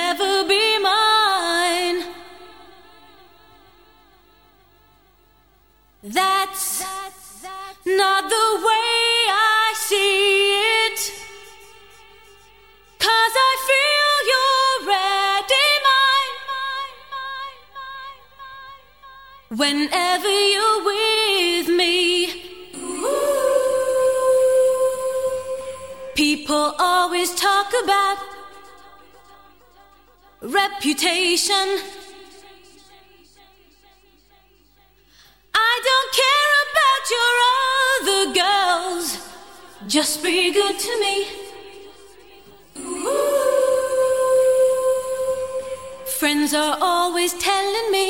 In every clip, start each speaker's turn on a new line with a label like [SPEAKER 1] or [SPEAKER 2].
[SPEAKER 1] never be mine. That's not the way I see it, 'cause I feel you're ready mine. Whenever you're with me, people always talk about reputation. I don't care about your other girls, just be good to me. Friends are always telling me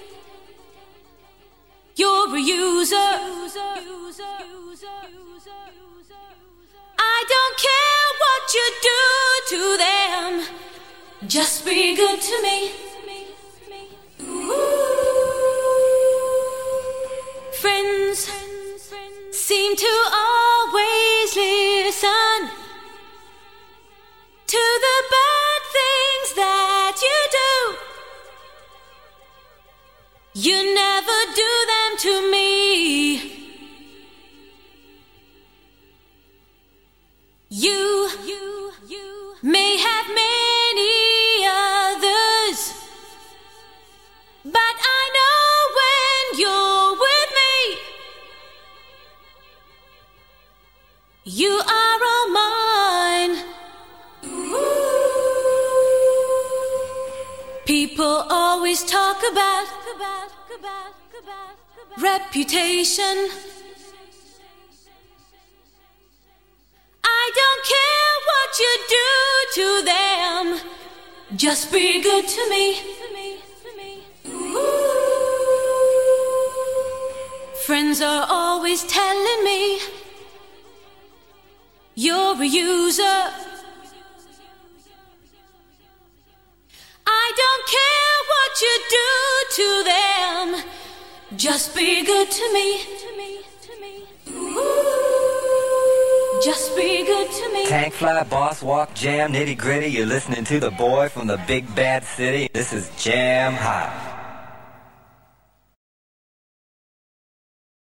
[SPEAKER 1] you're a user. I don't care what you do to them, just be good to me. Friends seem to always listen to the bad things that you do. You never do them to me. You may have many others, but I know when you're with me, you are all mine. People always talk about reputation. I don't care what you do to them, just be good to me. Friends are always telling me you're a user. I don't care what you do to them, just be good to me. Just be good to me.
[SPEAKER 2] Tank Fly, Boss Walk, Jam, Nitty Gritty. You're listening to the boy from the big bad city. This is Jam Hot.